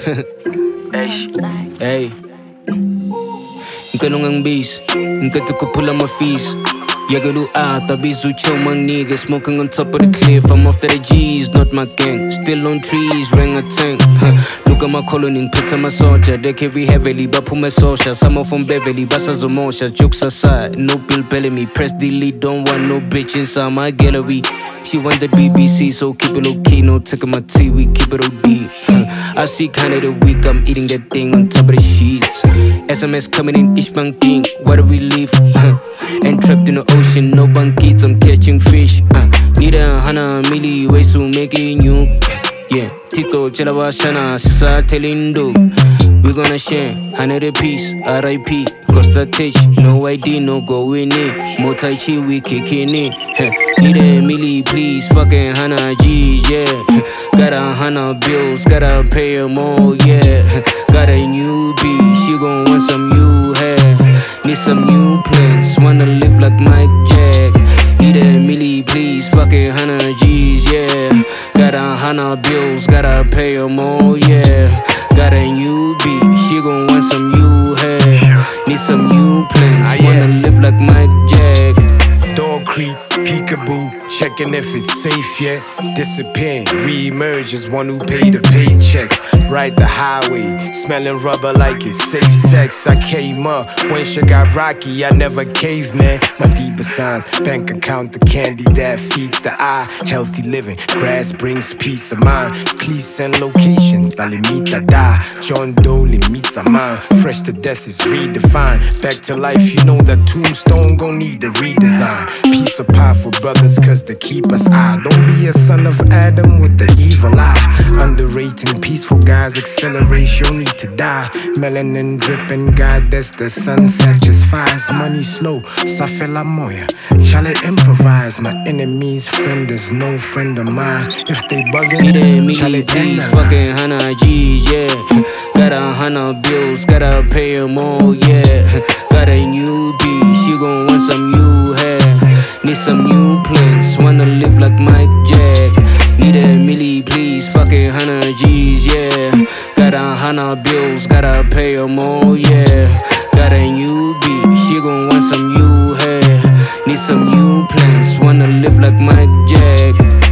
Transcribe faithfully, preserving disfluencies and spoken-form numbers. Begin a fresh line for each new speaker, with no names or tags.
Hey, nka nung bis, nka to pull on my fees. Yagalu out, I be Zucho, my nigga. Smoking on top of the cliff, I'm off to the G's, not my gang. Still on trees, ring a tank. Look at my coloning, put on my soldier. They carry heavily, but put my social. Some from Beverly, Bassas of Mosha. Jokes aside, no pill belly me. Press delete, don't want no bitch inside my gallery. She want the B B C, so keep it low key. No taking my tea, we keep it O D. I see kinda the week, I'm eating that thing on top of the sheets. S M S coming in, each bank thing, what a relief. And trapped in the ocean, no banquets, I'm catching fish. Uh, need a hundred milli ways to make it new. Yeah, Tico, Chelawa, Shana, Sisa, Telindo. We gonna share, hundred a piece, R I P, Costa Tich, no I D, no going in. More Tai Chi, we kicking in. Need a milli, please, fucking Hana G, yeah. Got a hundred bills, gotta pay them all, yeah. Got a new B, she gon' want some new hair. Need some new plans, wanna live like Mike Jack. Need a milli, please, fucking hundred G's, yeah. Got a hundred bills, gotta pay them all, yeah. Got a new B, she gon' want some new hair. Need some new plans, ah, wanna yes. live like Mike Jack.
Dog creep, peekaboo, checking if it's safe yet. Disappearing, re-emerge as one who paid the paychecks. Ride the highway, smelling rubber like it's safe sex. I came up when shit got rocky, I never caved, man. My deeper signs, bank account, the candy that feeds the eye. Healthy living, grass brings peace of mind. Please and location, Dalimita da. John Doe meets a mind. Fresh to death is redefined. Back to life, you know that tombstone gon' need a redesign. Piece of pie for brothers, cause they keep us eye. Don't be a son of Adam with the evil eye. Underrating peaceful guys, accelerate, you need to die. Melanin dripping, God, that's the sunset, just fires. Money slow, Safela Moya. Chale improvise, my enemy's friend is no friend of mine. If they bugging, Chale
please, fucking Hana G, yeah. Got a hundred bills, gotta pay them all, yeah. Got a new B, she gon' want some new hair. Need some new plans, wanna live like Mike Jack. Need a milli, please, fucking hundred G's, yeah. Got a hundred bills, gotta pay them all, yeah. Got a new B, she gon' want some new hair. Need some new plans, wanna live like Mike Jack.